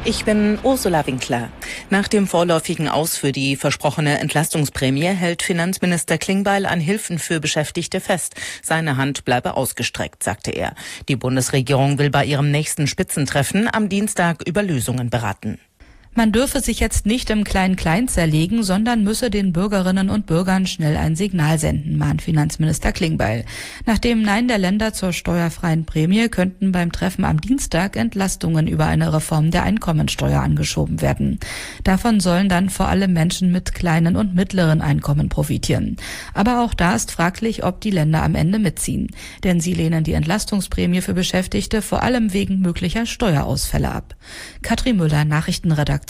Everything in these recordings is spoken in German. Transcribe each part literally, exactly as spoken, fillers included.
Ich bin Ursula Winkler. Nach dem vorläufigen Aus für die versprochene Entlastungsprämie hält Finanzminister Klingbeil an Hilfen für Beschäftigte fest. Seine Hand bleibe ausgestreckt, sagte er. Die Bundesregierung will bei ihrem nächsten Spitzentreffen am Dienstag über Lösungen beraten. Man dürfe sich jetzt nicht im Klein-Klein zerlegen, sondern müsse den Bürgerinnen und Bürgern schnell ein Signal senden, mahnt Finanzminister Klingbeil. Nach dem Nein der Länder zur steuerfreien Prämie könnten beim Treffen am Dienstag Entlastungen über eine Reform der Einkommensteuer angeschoben werden. Davon sollen dann vor allem Menschen mit kleinen und mittleren Einkommen profitieren. Aber auch da ist fraglich, ob die Länder am Ende mitziehen. Denn sie lehnen die Entlastungsprämie für Beschäftigte vor allem wegen möglicher Steuerausfälle ab. Katrin Müller, Nachrichtenredaktion.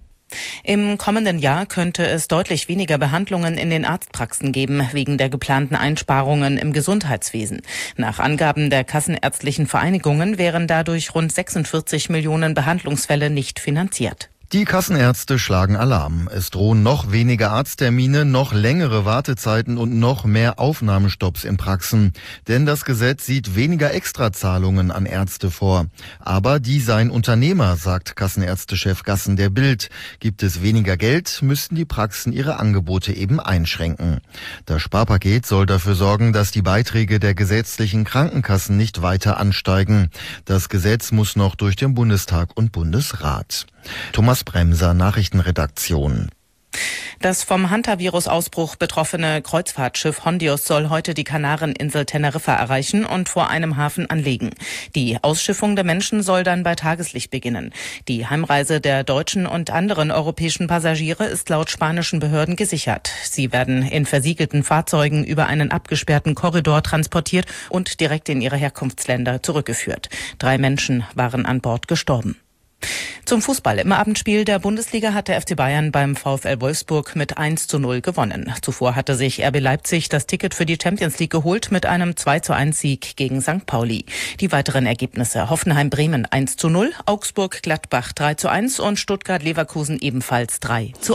Im kommenden Jahr könnte es deutlich weniger Behandlungen in den Arztpraxen geben, wegen der geplanten Einsparungen im Gesundheitswesen. Nach Angaben der Kassenärztlichen Vereinigungen wären dadurch rund sechsundvierzig Millionen Behandlungsfälle nicht finanziert. Die Kassenärzte schlagen Alarm. Es drohen noch weniger Arzttermine, noch längere Wartezeiten und noch mehr Aufnahmestopps in Praxen. Denn das Gesetz sieht weniger Extrazahlungen an Ärzte vor. Aber die seien Unternehmer, sagt Kassenärztechef Gassen der Bild. Gibt es weniger Geld, müssten die Praxen ihre Angebote eben einschränken. Das Sparpaket soll dafür sorgen, dass die Beiträge der gesetzlichen Krankenkassen nicht weiter ansteigen. Das Gesetz muss noch durch den Bundestag und Bundesrat. Thomas Bremser, Nachrichtenredaktion. Das vom Hantavirus-Ausbruch betroffene Kreuzfahrtschiff Hondios soll heute die Kanareninsel Teneriffa erreichen und vor einem Hafen anlegen. Die Ausschiffung der Menschen soll dann bei Tageslicht beginnen. Die Heimreise der deutschen und anderen europäischen Passagiere ist laut spanischen Behörden gesichert. Sie werden in versiegelten Fahrzeugen über einen abgesperrten Korridor transportiert und direkt in ihre Herkunftsländer zurückgeführt. Drei Menschen waren an Bord gestorben. Zum Fußball. Im Abendspiel der Bundesliga hat der F C Bayern beim VfL Wolfsburg mit eins zu null gewonnen. Zuvor hatte sich R B Leipzig das Ticket für die Champions League geholt mit einem zwei zu eins Sieg gegen Sankt Pauli. Die weiteren Ergebnisse: Hoffenheim-Bremen eins zu null, Augsburg-Gladbach drei zu eins und Stuttgart-Leverkusen ebenfalls drei zu eins.